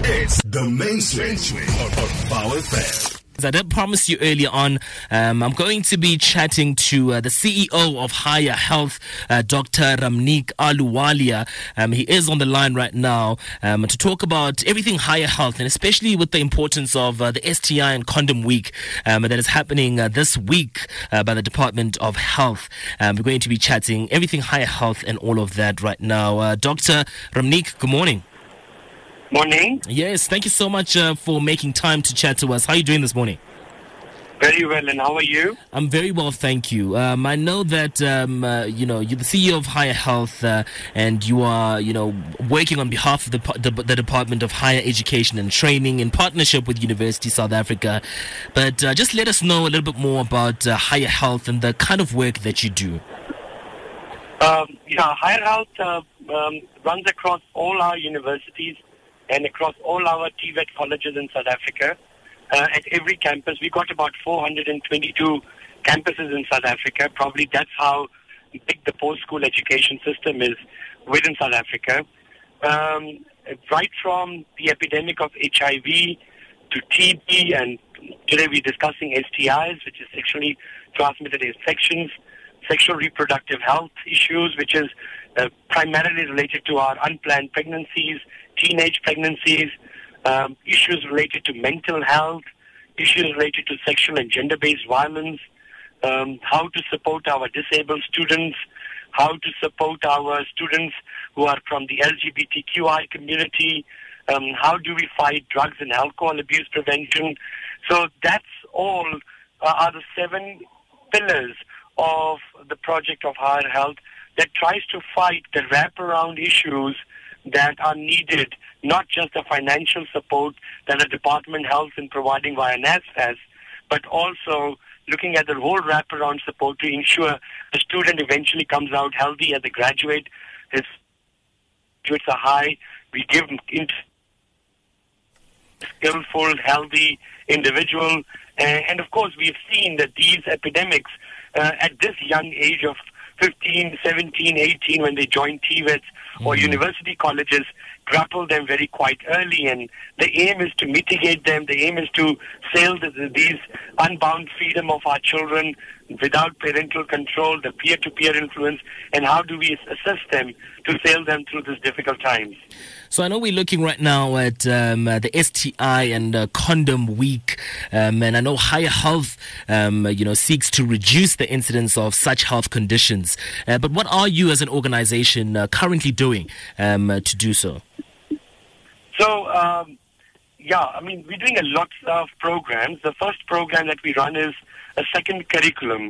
It's the main switch on Power FM. I did promise you earlier on, I'm going to be chatting to the CEO of Higher Health, Dr. Ramneek Ahluwalia. He is on the line right now to talk about everything Higher Health, and especially with the importance of the STI and Condom Week that is happening this week by the Department of Health. We're going to be chatting everything Higher Health and all of that right now. Dr. Ramneek, good morning. Morning. Yes, thank you so much for making time to chat to us. How are you doing this morning? Very well, and how are you? I'm very well, thank you. I know that you're the CEO of Higher Health, and you are working on behalf of the Department of Higher Education and Training in partnership with University South Africa. But just let us know a little bit more about Higher Health and the kind of work that you do. Higher Health runs across all our universities and across all our TVET colleges in South Africa. At every campus, we got about 422 campuses in South Africa. Probably that's how big the post-school education system is within South Africa. Right from the epidemic of HIV to TB, and today we're discussing STIs, which is sexually transmitted infections, sexual reproductive health issues, which is primarily related to our unplanned pregnancies, teenage pregnancies, issues related to mental health, issues related to sexual and gender-based violence, how to support our disabled students, how to support our students who are from the LGBTQI community, how do we fight drugs and alcohol abuse prevention. So that's all are the 7 pillars of the project of Higher Health that tries to fight the wraparound issues that are needed, not just the financial support that the Department Health is providing via NSFAS, but also looking at the whole wraparound support to ensure the student eventually comes out healthy as a graduate. His graduates are high. We give them skillful, healthy individual. And of course, we've seen that these epidemics at this young age of 15, 17, 18, when they join TVETs or university colleges, grapple them very quite early, and the aim is to mitigate them. The aim is to sail these unbound freedom of our children without parental control, the peer-to-peer influence, and how do we assist them to sail them through these difficult times. So I know we're looking right now at the STI and Condom Week, and I know Higher Health, seeks to reduce the incidence of such health conditions. But what are you as an organization currently doing to do so? So, we're doing a lot of programs. The first program that we run is a second curriculum.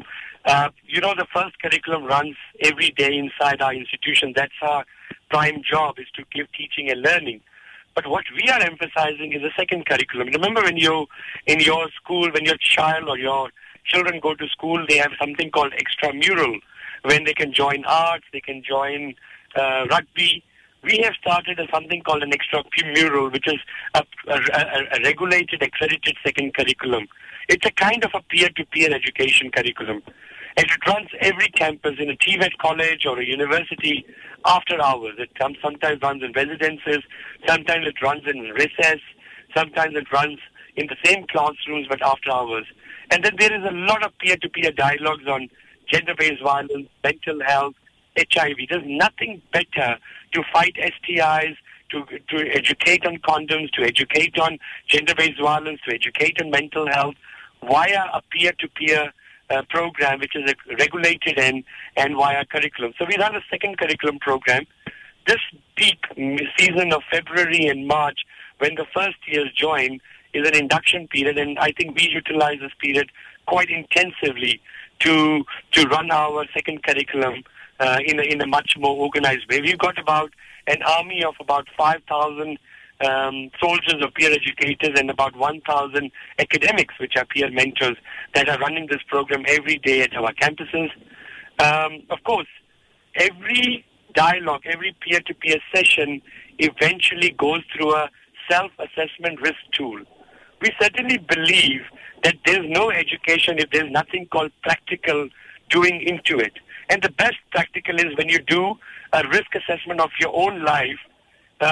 The first curriculum runs every day inside our institution. That's our prime job, is to give teaching and learning. But what we are emphasizing is a second curriculum. Remember when you, in your school, when your child or your children go to school, they have something called extramural, when they can join arts, they can join rugby. We have started something called an extramural, which is a regulated, accredited second curriculum. It's a kind of a peer-to-peer education curriculum. And it runs every campus in a TVET college or a university after hours. It sometimes runs in residences, sometimes it runs in recess, sometimes it runs in the same classrooms but after hours. And then there is a lot of peer-to-peer dialogues on gender-based violence, mental health, HIV. There's nothing better to fight STIs, to educate on condoms, to educate on gender-based violence, to educate on mental health via a peer-to-peer program, which is regulated and via curriculum. So we run a second curriculum program. This peak season of February and March, when the first years join, is an induction period, and I think we utilize this period quite intensively to run our second curriculum in a much more organized way. We've got about an army of about 5,000 soldiers or peer educators and about 1,000 academics, which are peer mentors, that are running this program every day at our campuses. Of course, every dialogue, every peer-to-peer session eventually goes through a self-assessment risk tool. We certainly believe that there's no education if there's nothing called practical doing into it. And the best practical is when you do a risk assessment of your own life,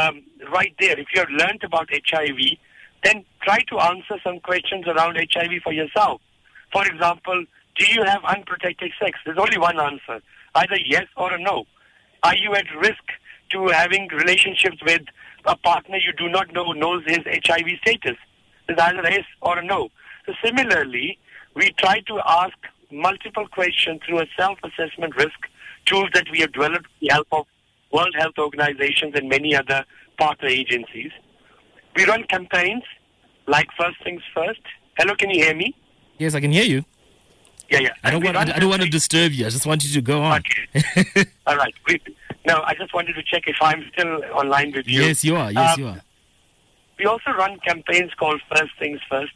right there. If you have learnt about HIV, then try to answer some questions around HIV for yourself. For example, do you have unprotected sex? There's only one answer, either yes or a no. Are you at risk to having relationships with a partner you do not know knows his HIV status? There's either a yes or a no. So similarly, we try to ask multiple questions through a self-assessment risk tools that we have developed with the help of World Health Organizations and many other partner agencies. We run campaigns like First Things First. Hello, can you hear me? Yes, I can hear you. Yeah. I don't want to disturb you. I just want you to go on. Okay. All right. No, I just wanted to check if I'm still online with you. Yes, you are. Yes, you are. We also run campaigns called First Things First.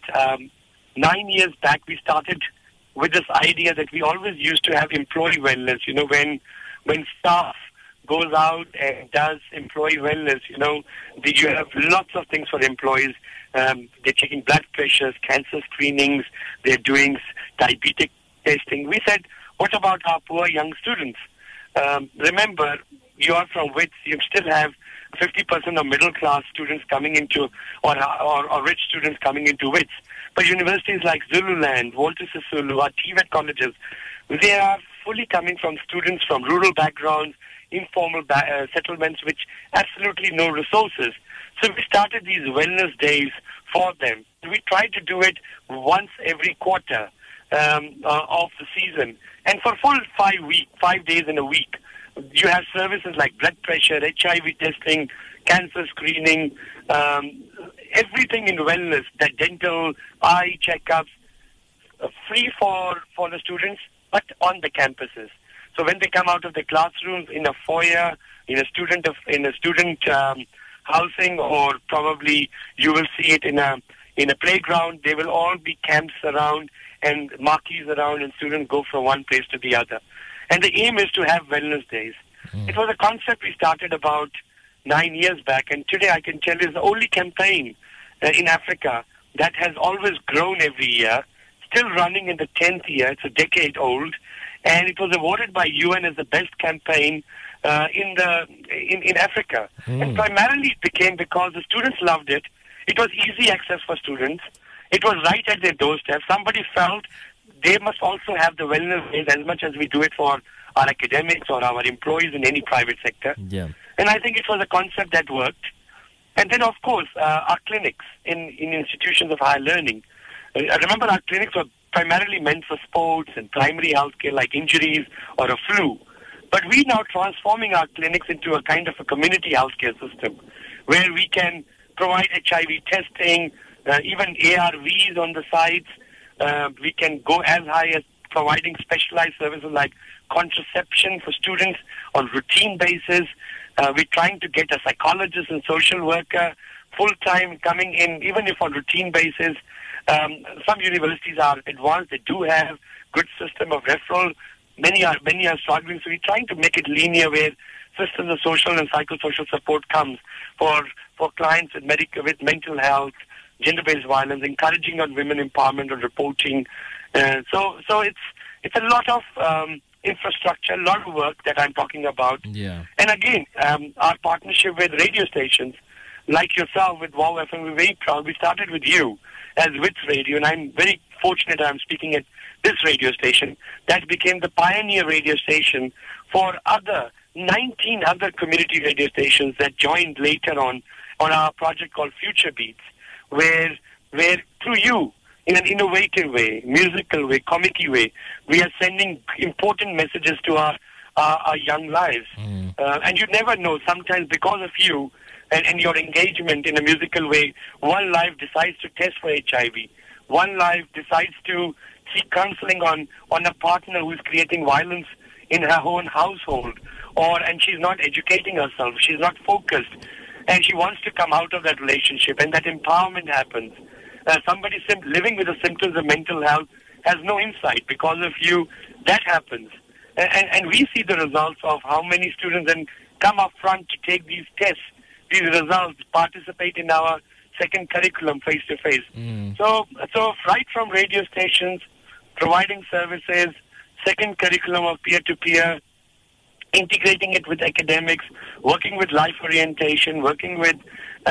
9 years back, we started with this idea that we always used to have employee wellness. You know, when staff goes out and does employee wellness, you know, you have lots of things for employees. They're checking blood pressures, cancer screenings, they're doing diabetic testing. We said, what about our poor young students? Remember, you are from WITS, you still have 50% of middle-class students coming into, or rich students coming into WITS. But universities like Zululand, Walter Sisulu, or TVET colleges, they are fully coming from students from rural backgrounds, informal settlements, which absolutely no resources. So we started these wellness days for them. We try to do it once every quarter of the season. And for full 5 days in a week, you have services like blood pressure, HIV testing, cancer screening, everything in wellness, the dental, eye checkups, free for the students, but on the campuses. So when they come out of the classrooms, in a foyer, in a student housing, or probably you will see it in a playground, there will all be camps around and marquees around, and students go from one place to the other. And the aim is to have wellness days. It was a concept we started about 9 years back, and today I can tell you it's the only campaign in Africa that has always grown every year, still running in the 10th year. It's a decade old, and it was awarded by UN as the best campaign in Africa. And primarily it became because the students loved it. It was easy access for students. It was right at their doorstep. Somebody felt they must also have the wellness days as much as we do it for our academics or our employees in any private sector. Yeah. And I think it was a concept that worked. And then, of course, our clinics in institutions of higher learning. I remember our clinics were primarily meant for sports and primary healthcare like injuries or a flu. But we're now transforming our clinics into a kind of a community healthcare system where we can provide HIV testing, even ARVs on the sites. We can go as high as providing specialized services like contraception for students on routine basis. We're trying to get a psychologist and social worker full-time coming in, even if on routine basis. Some universities are advanced. They do have good system of referral. Many are struggling. So we're trying to make it linear where systems of social and psychosocial support comes for clients with mental health, gender-based violence, encouraging on women empowerment and reporting. So it's a lot of infrastructure, a lot of work that I'm talking about. Yeah. And again, our partnership with radio stations like yourself with WOW FM, we're very proud. We started with you as WITS Radio, and I'm very fortunate I'm speaking at this radio station. That became the pioneer radio station for 19 other community radio stations that joined later on our project called Future Beats, where through you, in an innovative way, musical way, comic-y way, we are sending important messages to our young lives. And you never know, sometimes because of you and your engagement in a musical way, one life decides to test for HIV. One life decides to seek counseling on a partner who is creating violence in her own household, and she's not educating herself, she's not focused, and she wants to come out of that relationship, and that empowerment happens. Somebody living with the symptoms of mental health has no insight. Because of you, that happens. And we see the results of how many students then come up front to take these tests, these results, participate in our second curriculum face-to-face. So right from radio stations, providing services, second curriculum of peer-to-peer, integrating it with academics, working with life orientation, working with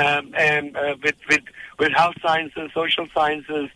health sciences, social sciences,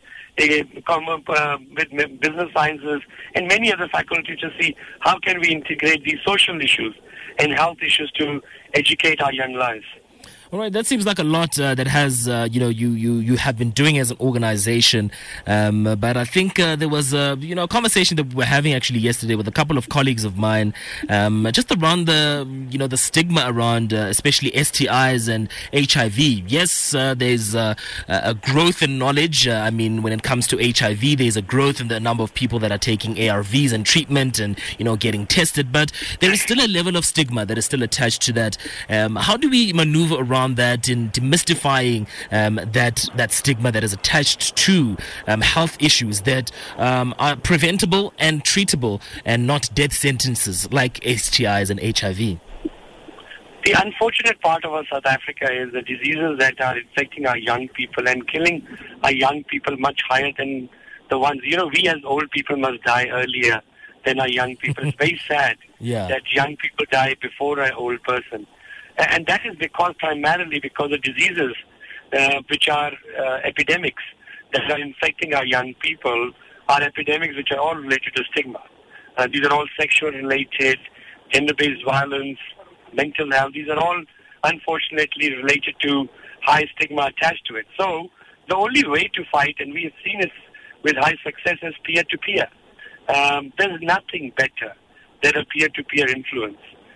with business sciences, and many other faculties to see how can we integrate these social issues and health issues to educate our young lives. All right, that seems like a lot that has, you have been doing as an organization. But I think there was a conversation that we were having actually yesterday with a couple of colleagues of mine, just around the stigma around especially STIs and HIV. Yes, there's a growth in knowledge. I mean, when it comes to HIV, there's a growth in the number of people that are taking ARVs and treatment and, getting tested. But there is still a level of stigma that is still attached to that. How do we maneuver around that in demystifying that stigma that is attached to health issues that are preventable and treatable and not death sentences like STIs and HIV? The unfortunate part of South Africa is the diseases that are infecting our young people and killing our young people much higher than the ones, we as old people must die earlier than our young people. It's very sad that young people die before an old person. And that is primarily because of diseases which are epidemics that are infecting our young people are epidemics which are all related to stigma. These are all sexual-related, gender-based violence, mental health. These are all, unfortunately, related to high stigma attached to it. So the only way to fight, and we have seen it with high success, is peer-to-peer. There's nothing better than a peer-to-peer influence.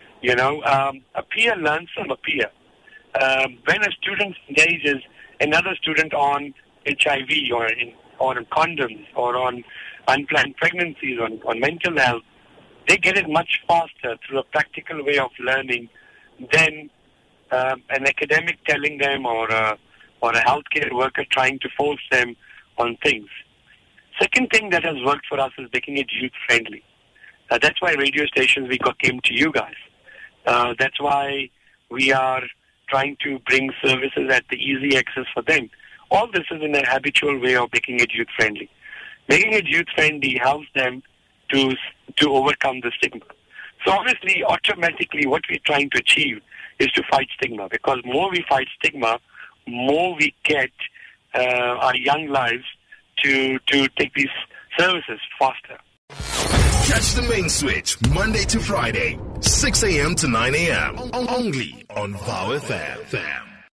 A peer learns from a peer. When a student engages another student on HIV or on condoms or on unplanned pregnancies, on mental health, they get it much faster through a practical way of learning than an academic telling them or a healthcare worker trying to force them on things. Second thing that has worked for us is making it youth-friendly. That's why radio stations came to you guys. That's why we are trying to bring services at the easy access for them. All this is in a habitual way of making it youth-friendly. Making it youth-friendly helps them to overcome the stigma. So obviously, automatically, what we're trying to achieve is to fight stigma, because more we fight stigma, more we get our young lives to take these services faster. Catch the main switch Monday to Friday, 6 a.m. to 9 a.m. Only on VOW FM.